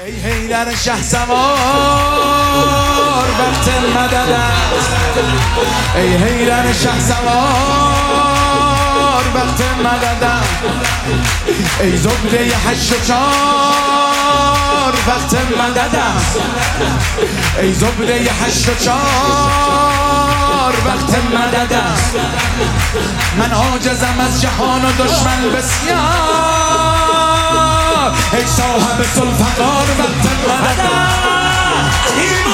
ای حیدر شهسوار وقت مدد است، ای حیدر شهسوار وقت مدد است، ای زبده 8 و 4 وقت مدد است، ای زبده 8 و 4 وقت مدد است. من عاجزم از جهان و دشمن بسیار، ای صاحب ذوالفقار وقت مدد است.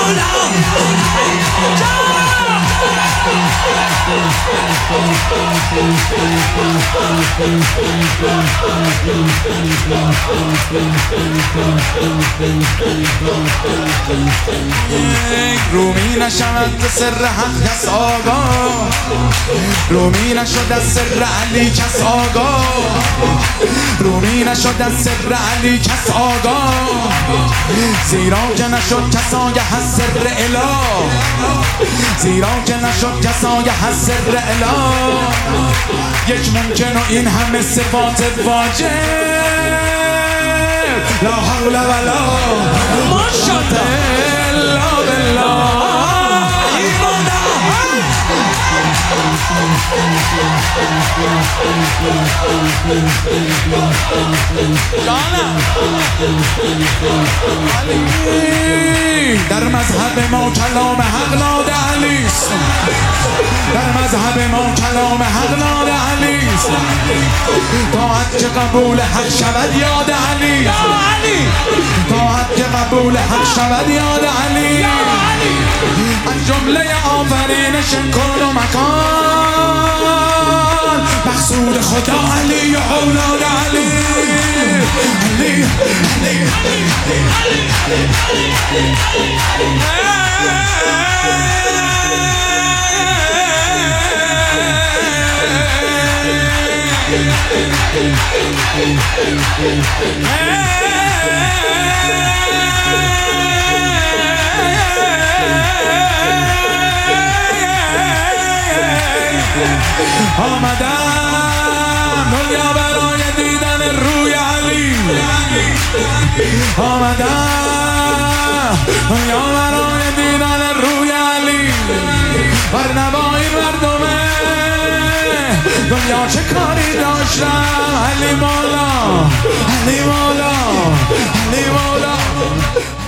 رومی نشود سر حق کس آگاه، رومی نشد از سر علی کس آگاه، رومی نشد از سر علی کس آگاه، زیرا که نشد کس آگه از سر اله، زیرا که نشد کس آگه از سر اله. یک ممکن و این همه صفات واجب، لا حول ولا قوة الا بالله. در مذهب ما کلام حق ناد علیست، در مذهب ما کلام حق ناد علیست، طاعت که قبول حق شود یاد علی، طاعت که قبول حق شود یاد علی. از جمله آفرینش کن و مکان، مقصود خدا علی و اولاد علی، علی علی آمدم دنیا برای دیدن روی علی، آمدم دنیا برای دیدن روی علی. برنوای مردمه دنیا چه کاری داشتم، علی مولا علی مولا علی مولا.